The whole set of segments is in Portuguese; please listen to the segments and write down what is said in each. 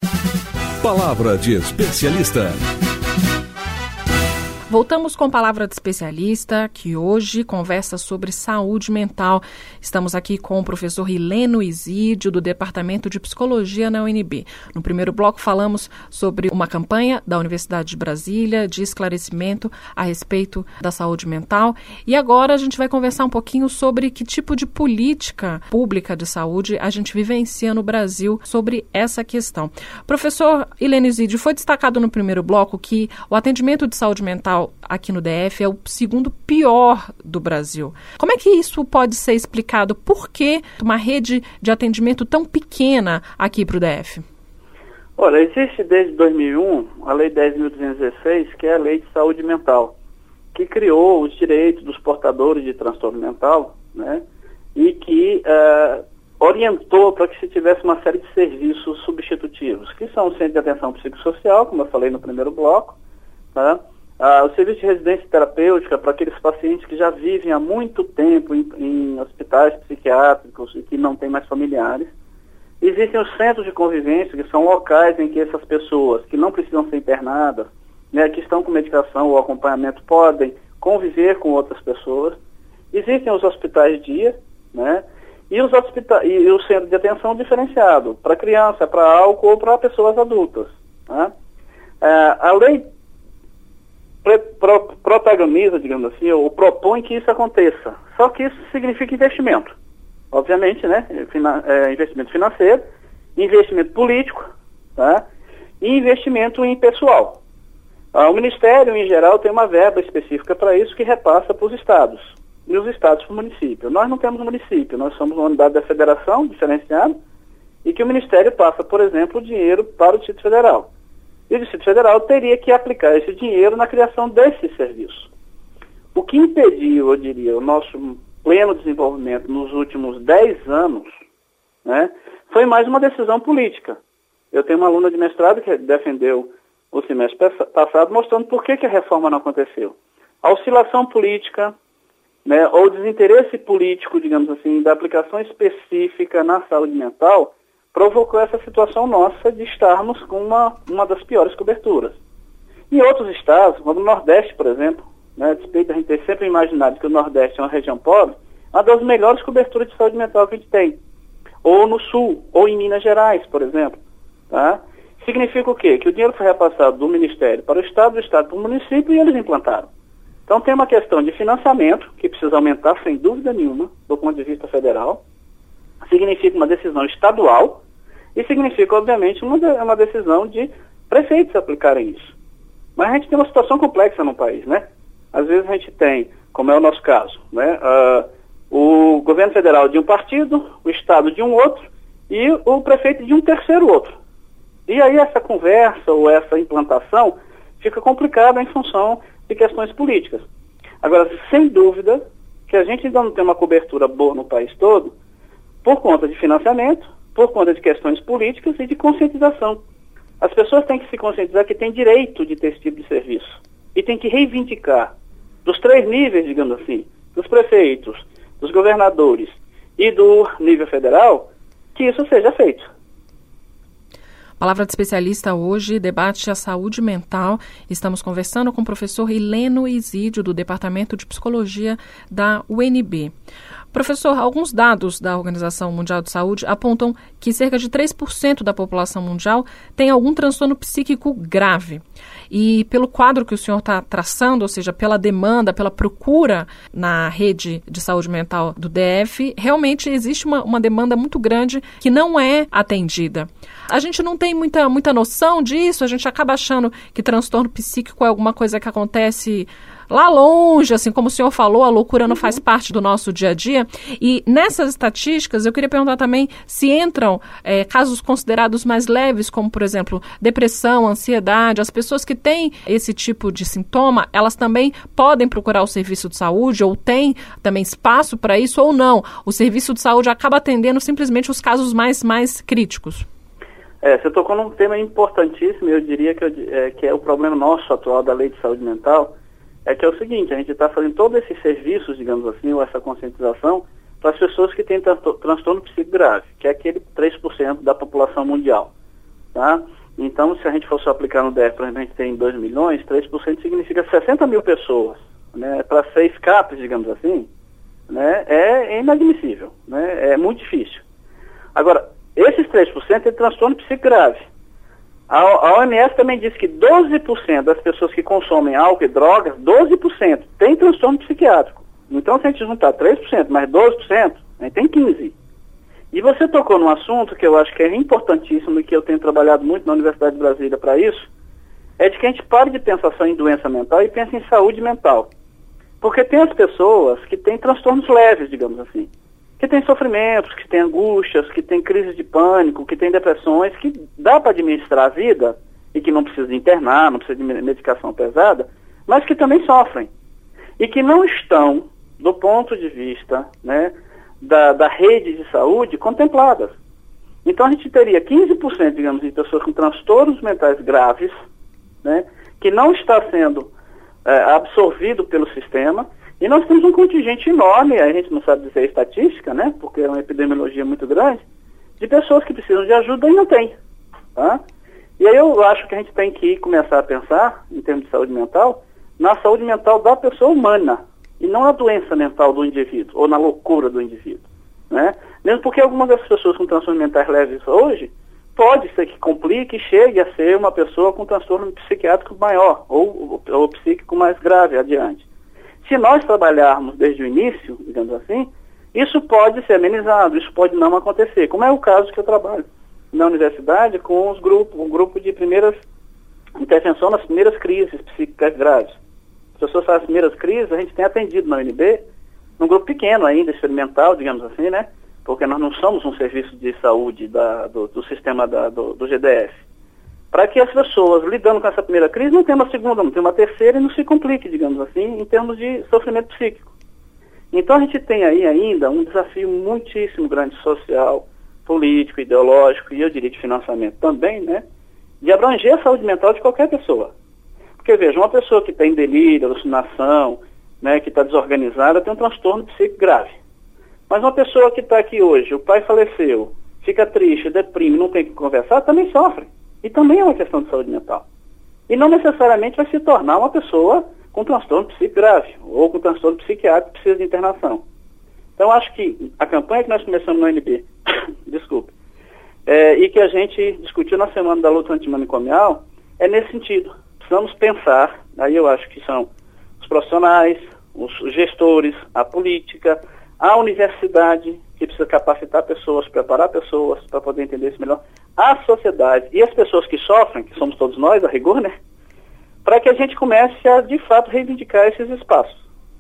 Palavra de especialista. Voltamos com Palavra de Especialista, que hoje conversa sobre saúde mental. Estamos aqui com o professor Hileno Izídio, do Departamento de Psicologia na UNB. No primeiro bloco falamos sobre uma campanha da Universidade de Brasília de esclarecimento a respeito da saúde mental. E agora a gente vai conversar um pouquinho sobre que tipo de política pública de saúde a gente vivencia no Brasil sobre essa questão. Professor Hileno Izídio, foi destacado no primeiro bloco que o atendimento de saúde mental aqui no DF é o segundo pior do Brasil. Como é que isso pode ser explicado? Por que uma rede de atendimento tão pequena aqui para o DF? Olha, existe desde 2001 a Lei 10.216, que é a Lei de Saúde Mental, que criou os direitos dos portadores de transtorno mental, né, e que orientou para que se tivesse uma série de serviços substitutivos, que são o Centro de Atenção Psicossocial, como eu falei no primeiro bloco, tá? O serviço de residência terapêutica para aqueles pacientes que já vivem há muito tempo em hospitais psiquiátricos e que não têm mais familiares. Existem os centros de convivência, que são locais em que essas pessoas que não precisam ser internadas, né, que estão com medicação ou acompanhamento, podem conviver com outras pessoas. Existem os hospitais de dia, né, e o centro de atenção diferenciado para criança, para álcool ou para pessoas adultas. Né? A lei protagoniza, digamos assim, ou propõe que isso aconteça. Só que isso significa investimento. Obviamente, né? Investimento financeiro, investimento político, tá? E investimento em pessoal. O Ministério, em geral, tem uma verba específica para isso que repassa para os estados. E os estados para o município. Nós não temos município, nós somos uma unidade da federação diferenciada e que o Ministério passa, por exemplo, o dinheiro para o Distrito Federal. E o Distrito Federal teria que aplicar esse dinheiro na criação desse serviço. O que impediu, eu diria, o nosso pleno desenvolvimento nos últimos 10 anos, né, foi mais uma decisão política. Eu tenho uma aluna de mestrado que defendeu o semestre passado, mostrando por que a reforma não aconteceu. A oscilação política, né, ou desinteresse político, digamos assim, da aplicação específica na saúde mental, provocou essa situação nossa de estarmos com uma das piores coberturas. Em outros estados, como no Nordeste, por exemplo, né, despeito a gente ter sempre imaginado que o Nordeste é uma região pobre, uma das melhores coberturas de saúde mental que a gente tem. Ou no Sul, ou em Minas Gerais, por exemplo. Tá? Significa o quê? Que o dinheiro foi repassado do Ministério para o Estado, do Estado para o município e eles implantaram. Então tem uma questão de financiamento, que precisa aumentar sem dúvida nenhuma, do ponto de vista federal. Significa uma decisão estadual e significa, obviamente, uma decisão de prefeitos aplicarem isso. Mas a gente tem uma situação complexa no país, né? Às vezes a gente tem, como é o nosso caso, né, o governo federal de um partido, o estado de um outro e o prefeito de um terceiro outro. E aí essa conversa ou essa implantação fica complicada em função de questões políticas. Agora, sem dúvida que a gente ainda não tem uma cobertura boa no país todo por conta de financiamento, por conta de questões políticas e de conscientização. As pessoas têm que se conscientizar que têm direito de ter esse tipo de serviço. E tem que reivindicar dos 3 níveis, digamos assim, dos prefeitos, dos governadores e do nível federal, que isso seja feito. Palavra de Especialista hoje debate a saúde mental. Estamos conversando com o professor Hileno Izídio, do Departamento de Psicologia da UNB. Professor, alguns dados da Organização Mundial de Saúde apontam que cerca de 3% da população mundial tem algum transtorno psíquico grave. E pelo quadro que o senhor está traçando, ou seja, pela demanda, pela procura na rede de saúde mental do DF, realmente existe uma demanda muito grande que não é atendida. A gente não tem muita noção disso, a gente acaba achando que transtorno psíquico é alguma coisa que acontece lá longe, assim como o senhor falou, a loucura não faz parte do nosso dia a dia. E nessas estatísticas, eu queria perguntar também se entram casos considerados mais leves, como, por exemplo, depressão, ansiedade. As pessoas que têm esse tipo de sintoma, elas também podem procurar o serviço de saúde ou tem também espaço para isso ou não? O serviço de saúde acaba atendendo simplesmente os casos mais críticos. Você tocou num tema importantíssimo, eu diria que é o problema nosso atual da Lei de Saúde Mental, que é o seguinte: a gente está fazendo todos esses serviços, digamos assim, ou essa conscientização para as pessoas que têm transtorno psíquico grave, que é aquele 3% da população mundial. tá? Então, se a gente fosse aplicar no DF, por exemplo, a gente tem 2 milhões, 3% significa 60 mil pessoas, né? Para 6 CAPs, digamos assim, né? É inadmissível, né? É muito difícil. Agora, esses 3% é transtorno psíquico grave. A OMS também diz que 12% das pessoas que consomem álcool e drogas, 12% tem transtorno psiquiátrico. Então, se a gente juntar 3% mais 12%, a gente tem 15%. E você tocou num assunto que eu acho que é importantíssimo e que eu tenho trabalhado muito na Universidade de Brasília para isso, é de que a gente pare de pensar só em doença mental e pense em saúde mental. Porque tem as pessoas que têm transtornos leves, digamos assim, que têm sofrimentos, que têm angústias, que têm crises de pânico, que têm depressões, que dá para administrar a vida e que não precisa internar, não precisa de medicação pesada, mas que também sofrem. E que não estão, do ponto de vista, né, da rede de saúde, contempladas. Então a gente teria 15%, digamos, de pessoas com transtornos mentais graves, né, que não está sendo absorvido pelo sistema, e nós temos um contingente enorme, a gente não sabe dizer a estatística, né, porque é uma epidemiologia muito grande, de pessoas que precisam de ajuda e não tem. Tá? E aí eu acho que a gente tem que começar a pensar, em termos de saúde mental, na saúde mental da pessoa humana, e não na doença mental do indivíduo, ou na loucura do indivíduo. Né? Mesmo porque algumas das pessoas com transtornos mentais leves hoje, pode ser que complique e chegue a ser uma pessoa com transtorno psiquiátrico maior, ou psíquico mais grave adiante. Se nós trabalharmos desde o início, digamos assim, isso pode ser amenizado, isso pode não acontecer, como é o caso que eu trabalho na universidade com um grupo de primeiras intervenção nas primeiras crises psíquicas graves. As pessoas fazem as primeiras crises, a gente tem atendido na UNB, num grupo pequeno ainda, experimental, digamos assim, né? Porque nós não somos um serviço de saúde do sistema do GDF. Para que as pessoas, lidando com essa primeira crise, não tenham uma segunda, não tenham uma terceira e não se complique, digamos assim, em termos de sofrimento psíquico. Então a gente tem aí ainda um desafio muitíssimo grande social, político, ideológico e eu diria de financiamento também, né? De abranger a saúde mental de qualquer pessoa. Porque veja, uma pessoa que tem delírio, alucinação, né, que está desorganizada, tem um transtorno psíquico grave. Mas uma pessoa que está aqui hoje, o pai faleceu, fica triste, deprime, não tem que conversar, também sofre. E também é uma questão de saúde mental. E não necessariamente vai se tornar uma pessoa com transtorno psíquico grave, ou com transtorno psiquiátrico que precisa de internação. Então, acho que a campanha que nós começamos no UNB, desculpe, e que a gente discutiu na semana da luta antimanicomial, é nesse sentido. Precisamos pensar, aí eu acho que são os profissionais, os gestores, a política, a universidade, que precisa capacitar pessoas, preparar pessoas para poder entender isso melhor, a sociedade e as pessoas que sofrem, que somos todos nós, a rigor, né? Para que a gente comece a, de fato, reivindicar esses espaços.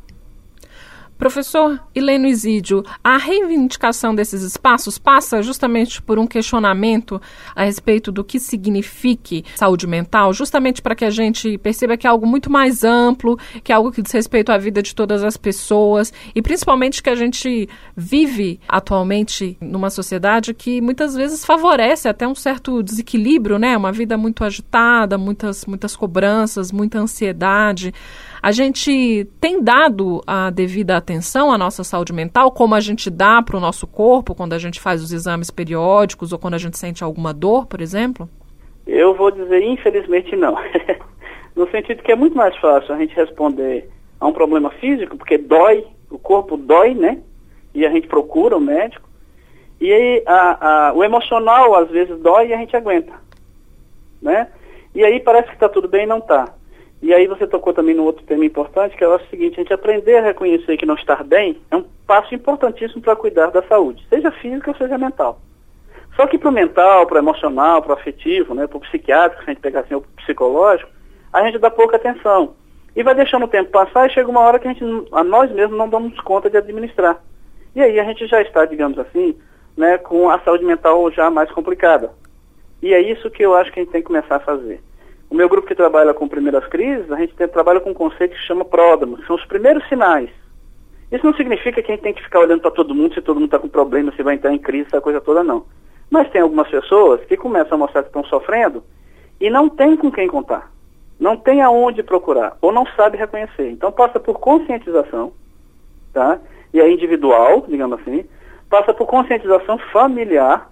Professor Hileno Izídio, a reivindicação desses espaços passa justamente por um questionamento a respeito do que signifique saúde mental, justamente para que a gente perceba que é algo muito mais amplo, que é algo que diz respeito à vida de todas as pessoas e principalmente que a gente vive atualmente numa sociedade que muitas vezes favorece até um certo desequilíbrio, né? Uma vida muito agitada, muitas cobranças, muita ansiedade. A gente tem dado a devida atenção à nossa saúde mental, como a gente dá para o nosso corpo quando a gente faz os exames periódicos ou quando a gente sente alguma dor, por exemplo? Eu vou dizer, infelizmente, não. No sentido que é muito mais fácil a gente responder a um problema físico, porque dói, o corpo dói, né? E a gente procura o médico. E aí o emocional, às vezes, dói e a gente aguenta, né? E aí parece que está tudo bem e não está. E aí você tocou também no outro tema importante, que é o seguinte: a gente aprender a reconhecer que não estar bem é um passo importantíssimo para cuidar da saúde, seja física ou seja mental. Só que para o mental, para o emocional, para o afetivo, né, para o psiquiátrico, se a gente pegar assim, o psicológico, a gente dá pouca atenção. E vai deixando o tempo passar e chega uma hora que nós mesmos não damos conta de administrar. E aí a gente já está, digamos assim, né, com a saúde mental já mais complicada. E é isso que eu acho que a gente tem que começar a fazer. O meu grupo que trabalha com primeiras crises, a gente trabalha com um conceito que se chama pródromo, que são os primeiros sinais. Isso não significa que a gente tem que ficar olhando para todo mundo, se todo mundo está com problema, se vai entrar em crise, essa coisa toda, não. Mas tem algumas pessoas que começam a mostrar que estão sofrendo e não tem com quem contar, não tem aonde procurar, ou não sabe reconhecer. Então passa por conscientização, tá? E é individual, digamos assim, passa por conscientização familiar,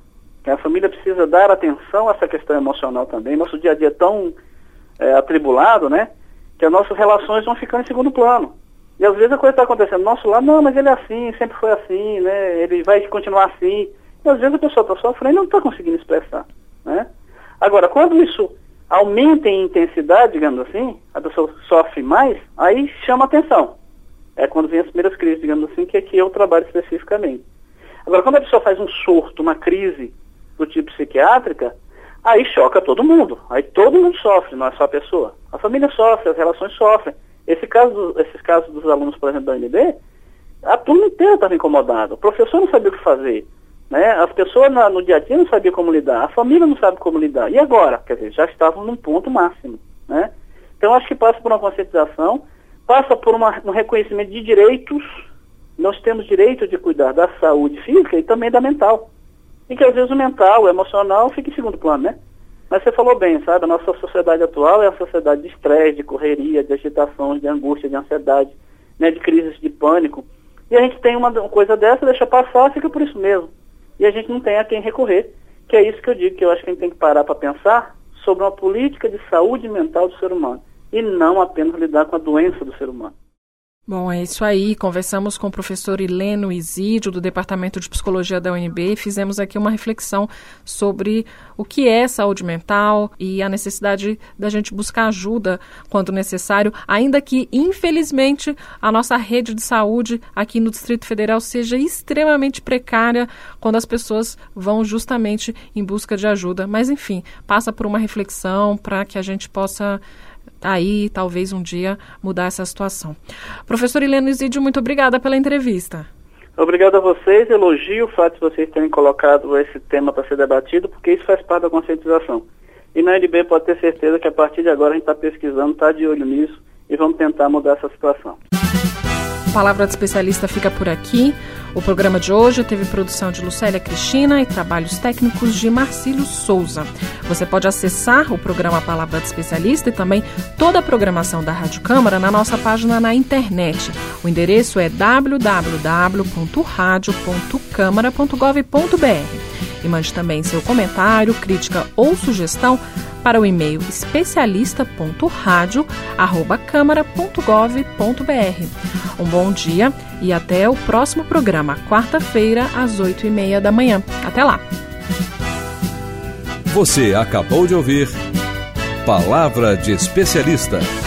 A família precisa dar atenção a essa questão emocional também. Nosso dia a dia é tão atribulado, né? Que as nossas relações vão ficando em segundo plano. E às vezes a coisa está acontecendo do nosso lado, não, mas ele é assim, sempre foi assim, né? Ele vai continuar assim. E às vezes a pessoa está sofrendo e não está conseguindo expressar, né? Agora, quando isso aumenta em intensidade, digamos assim, a pessoa sofre mais, aí chama atenção. É quando vem as primeiras crises, digamos assim, que aqui eu trabalho especificamente. Agora, quando a pessoa faz um surto, uma crise do tipo psiquiátrica, aí choca todo mundo. Aí todo mundo sofre, não é só a pessoa. A família sofre, as relações sofrem. Esses casos dos alunos, por exemplo, da UNB, a turma inteira estava incomodada. O professor não sabia o que fazer, né? As pessoas no dia a dia não sabiam como lidar. A família não sabe como lidar. E agora? Quer dizer, já estavam num ponto máximo, né? Então, acho que passa por uma conscientização, passa por um reconhecimento de direitos. Nós temos direito de cuidar da saúde física e também da mental. E que às vezes o mental, o emocional fica em segundo plano, né? Mas você falou bem, sabe? A nossa sociedade atual é a sociedade de estresse, de correria, de agitações, de angústia, de ansiedade, né? De crises de pânico. E a gente tem uma coisa dessa, deixa passar, fica por isso mesmo. E a gente não tem a quem recorrer, que é isso que eu digo, que eu acho que a gente tem que parar para pensar sobre uma política de saúde mental do ser humano. E não apenas lidar com a doença do ser humano. Bom, é isso aí. Conversamos com o professor Hileno Isídio, do Departamento de Psicologia da UNB, e fizemos aqui uma reflexão sobre o que é saúde mental e a necessidade da gente buscar ajuda quando necessário, ainda que, infelizmente, a nossa rede de saúde aqui no Distrito Federal seja extremamente precária quando as pessoas vão justamente em busca de ajuda. Mas, enfim, passa por uma reflexão para que a gente possa aí, talvez um dia, mudar essa situação. Professor Hileno Isídio, muito obrigada pela entrevista. Obrigado a vocês, elogio o fato de vocês terem colocado esse tema para ser debatido, porque isso faz parte da conscientização. E na UNB pode ter certeza que a partir de agora a gente está pesquisando, está de olho nisso e vamos tentar mudar essa situação. A Palavra de Especialista fica por aqui. O programa de hoje teve produção de Lucélia Cristina e trabalhos técnicos de Marcílio Souza. Você pode acessar o programa Palavra de Especialista e também toda a programação da Rádio Câmara na nossa página na internet. O endereço é www.radio.câmara.gov.br. E mande também seu comentário, crítica ou sugestão para o e-mail especialista.radio@câmara.gov.br. Um bom dia e até o próximo programa, quarta-feira, às 8h30 da manhã. Até lá! Você acabou de ouvir Palavra de Especialista.